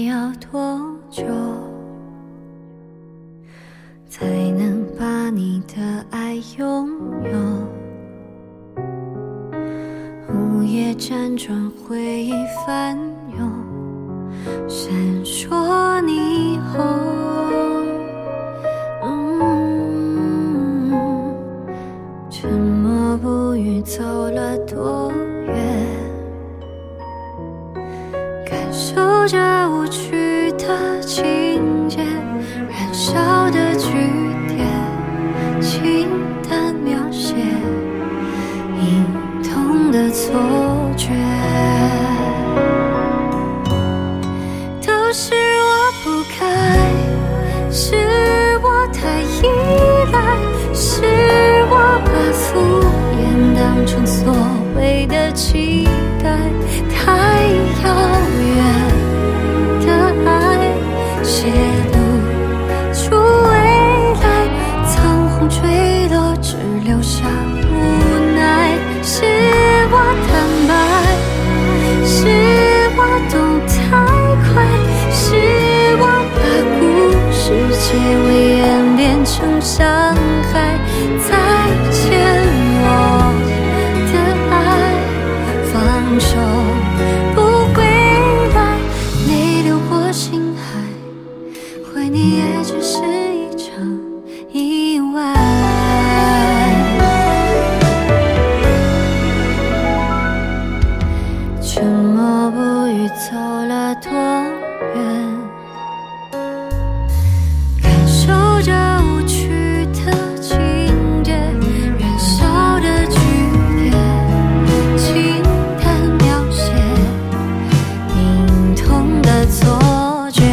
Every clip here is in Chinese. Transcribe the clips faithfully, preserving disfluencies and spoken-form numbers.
要多久才能把你的爱拥有？午夜辗转，回忆翻涌，闪烁霓虹。嗯，沉默不语，走了多远？感受着无趣的情节，燃烧的句点，轻淡描写，隐痛的错觉，都是我不该，是我太依赖，是我把敷衍当成所谓的期待，太遥远的爱泄露出未来，苍虹坠落，只留下无奈。是我坦白，是我懂太快，是我把故事结尾演变成伤害。再见我的爱，放手不回来，泪流过心海，回你也只是一场意外。沉默不语，走了多远？感受着无趣的情节，燃烧的句点，轻淡描写，隐痛的错觉，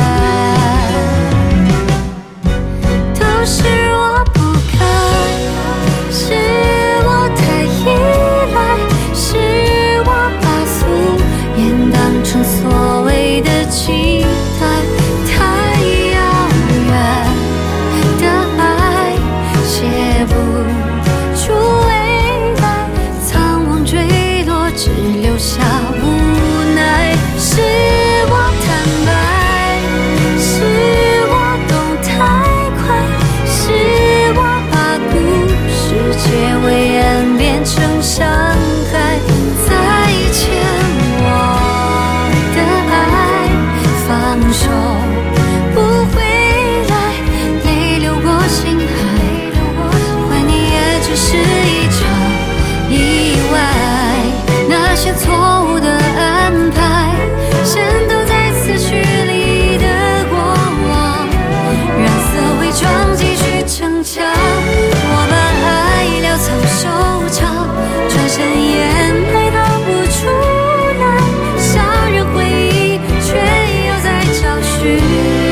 都是我不该，是我太依赖，是我把敷衍当成所谓的期待，太遥远的爱写不出未来，苍茫坠落，只留下无奈。是我坦白，是我懂太快，是我把故事结尾演变成伤害。再见我的爱，放手不回来，泪流过心海，怀你也只是一场意外。那些错误的安排，全都在此去里的过往，让色伪装继续逞强。我把爱潦草收场，转身眼泪倒不出来，伤人回忆却又在找寻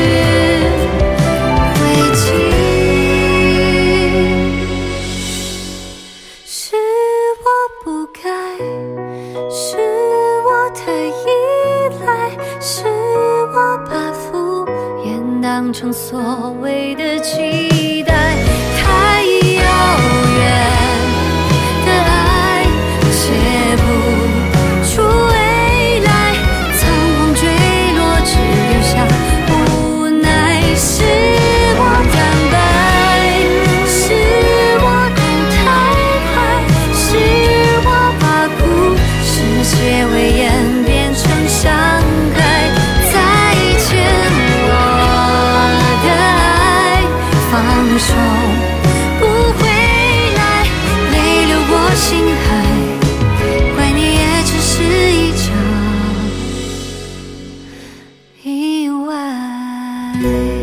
轨迹。是我不该，是我太依赖，是我把敷衍当成所谓的期待，太遥远的爱写不出未来，苍茫坠落，只留下无奈。是我坦白，是我懂太快，是我把故事结尾演变成伤害。再见我的爱，放手不回来，泪流过心海，怀你也只是一场意外。